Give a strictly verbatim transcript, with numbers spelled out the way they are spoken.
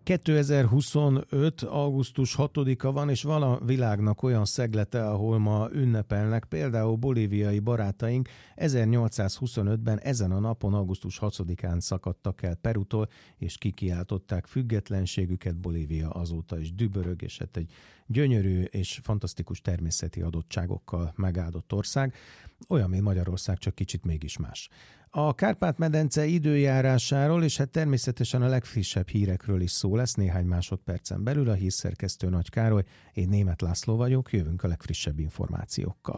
kétezer-huszonöt. augusztus hatodika van, és van a világnak olyan szeglete, ahol ma ünnepelnek, például bolíviai barátaink ezernyolcszázhuszonötben ezen a napon, augusztus hatodikán szakadtak el Perutól, és kikiáltották függetlenségüket. Bolívia azóta is dübörög, és hát egy gyönyörű és fantasztikus természeti adottságokkal megáldott ország, olyan, mint Magyarország, csak kicsit mégis más. A Kárpát-medence időjárásáról és hát természetesen a legfrissebb hírekről is szó lesz néhány másodpercen belül. A hírszerkesztő Nagy Károly, én Németh László vagyok, jövünk a legfrissebb információkkal.